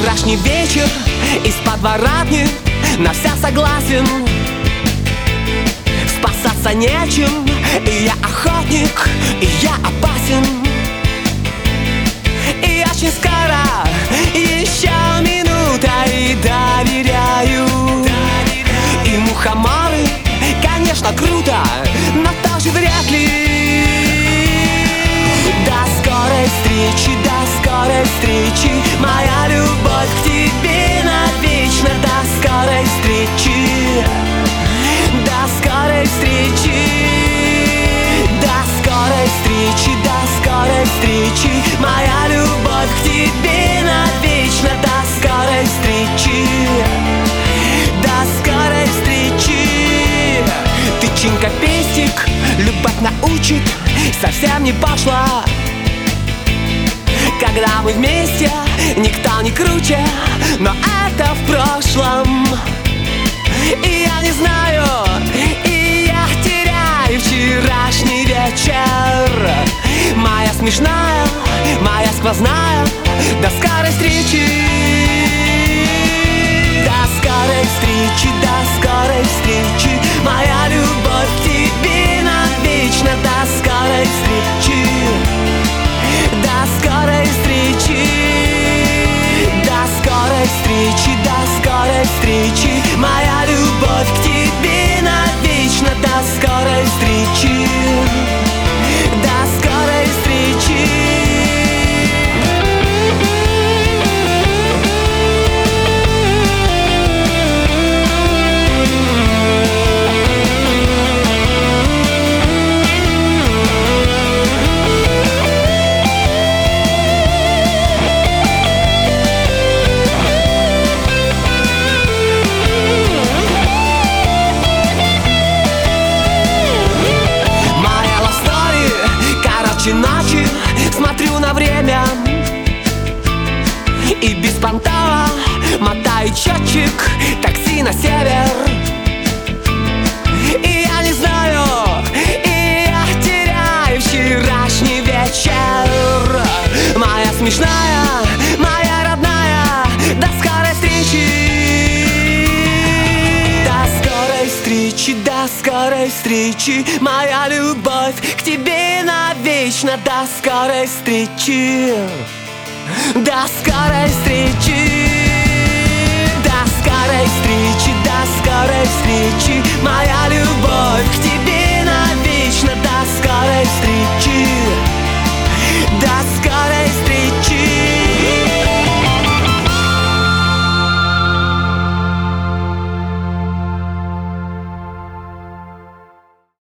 вчерашний вечер из подворотни на вся согласен. Спасаться нечем, и я охотник, и я опасен. И очень скоро, еще минута, и доверяю. И мухоморы, конечно, круто, но тоже вряд ли. До скорой встречи, до скорой встречи, моя любовь к тебе навечно. До скорой встречи, до скорой встречи, до скорой встречи, до скорой встречи, моя любовь к тебе навечно. До скорой встречи, до скорой встречи. Тычинка пестик, любовь научит, совсем не пошла. Когда мы вместе, никто не круче, но это в прошлом. И я не знаю, и я теряю вчерашний вечер. Моя смешная, моя сквозная, до скорой встречи. До скорой встречи, до скорой встречи, моя любовь к тебе навечно. До скорой встречи, до скорой встречи, до скорой встречи, до скорой встречи, моя любовь к тебе навечно. До скорой встречи, до скорой встречи. Ночи смотрю на время и беспонтово мотаю счетчик такси на север. И я не знаю, и я теряю вчерашний вечер. Моя смешная, моя родная, до скорой встречи. До скорой встречи, до скорой встречи, моя любовь к тебе навечно. До скорой встречи, до скорой встречи.